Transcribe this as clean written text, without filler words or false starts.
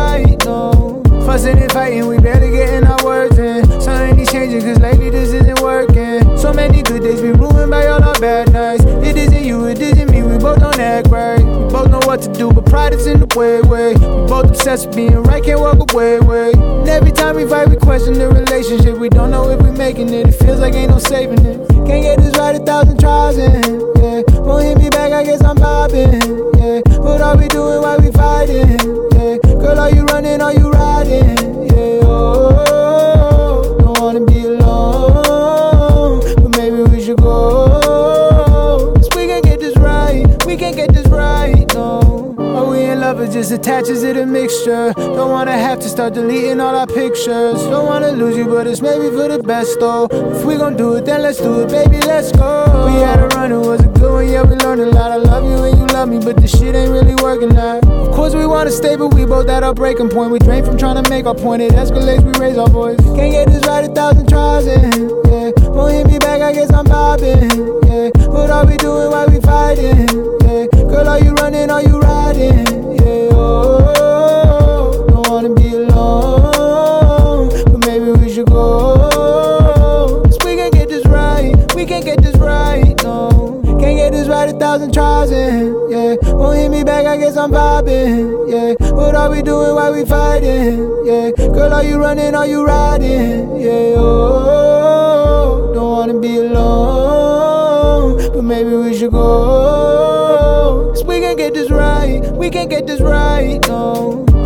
right, no. Fussing and fighting, we barely getting our words in. Something needs changing, cause lately this isn't working. So many good days be ruined by all our bad nights. It isn't you, it isn't me, we both don't act right. We both know what to do, but pride is in the way. We both obsessed with being right, can't walk away. And every time we fight, we question the relationship. We don't know if we're making it, it feels like ain't no saving it. Can't get this right 1,000 tries in, yeah. Won't hit me back, I guess I'm vibing, yeah. What are we doing while we fighting, yeah. Girl, are you running, are you riding, yeah. Oh, don't wanna be alone, but maybe we should go. 'Cause we can get this right, we can get this right, no. Are we in love or just attaches to the mixture? Don't wanna have to start deleting all our pictures. Don't wanna lose you, but it's maybe for the best though. If we gon' do it, then let's do it, baby, let's go. We had a run, it was a good one, yeah, we learned a lot. I love you and you love me, but this shit ain't really working out. Of course we wanna stay, but we both at our breaking point. We drain from trying to make our point, it escalates, we raise our voice. Can't get this right 1,000 tries in, yeah. Won't hit me back, I guess I'm vibing, yeah. What are we doing while we fighting, yeah. Girl, are you running, are you riding, yeah. Oh, don't wanna be alone, but maybe we should go. 'Cause we can get this right, we can get this right, no. Can't get this right 1,000 tries in, yeah. Won't hit me back, I guess I'm vibing, yeah. What are we doing while we fighting, yeah. Girl, are you running, are you riding, yeah. Oh, don't wanna be alone, but maybe we should go. 'Cause we can get this right, we can get this right, no.